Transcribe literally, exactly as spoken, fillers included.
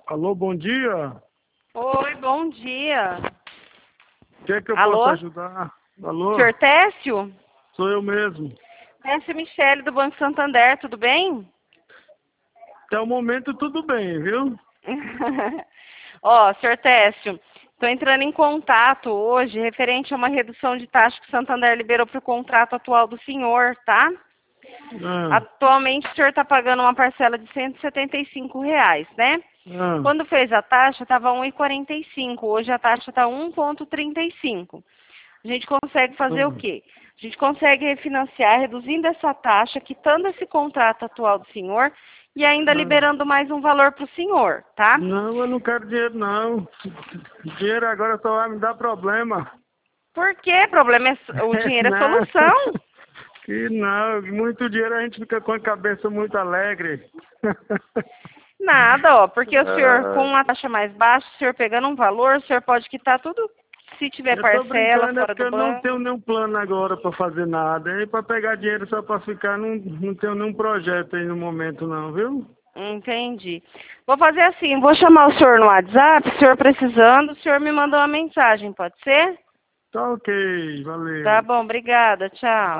Alô, bom dia. Oi, bom dia. O que é que eu Alô? posso ajudar? Alô? Senhor Técio? Sou eu mesmo. Técio Michele, do Banco Santander, tudo bem? Até o momento tudo bem, viu? Ó, senhor Técio, estou entrando em contato hoje referente a uma redução de taxa que o Santander liberou para o contrato atual do senhor, tá? Ah, Atualmente o senhor está pagando uma parcela de cento e setenta e cinco reais, né? ah, Quando fez a taxa estava um vírgula quarenta e cinco, hoje a taxa está um vírgula trinta e cinco. A gente consegue fazer o ah. quê? A gente consegue refinanciar reduzindo essa taxa, quitando esse contrato atual do senhor e ainda ah. liberando mais um valor para o senhor, tá? Não, eu não quero dinheiro, não. Dinheiro agora só vai me dar problema. Por quê? Problema é, o dinheiro é Não, solução. que não. Muito dinheiro a gente fica com a cabeça muito alegre. Nada, ó, porque o senhor com Ah, uma taxa mais baixa, o senhor pegando um valor, o senhor pode quitar tudo se tiver eu tô parcela brincando, é fora porque do eu não banco. tenho nenhum plano agora para fazer nada. E para pegar dinheiro só para ficar, não, não tenho nenhum projeto aí no momento, não, viu? Entendi. Vou fazer assim, vou chamar o senhor no WhatsApp, o senhor precisando, o senhor me manda uma mensagem, pode ser? Tá ok, Tá valeu. bom, obrigada, tchau.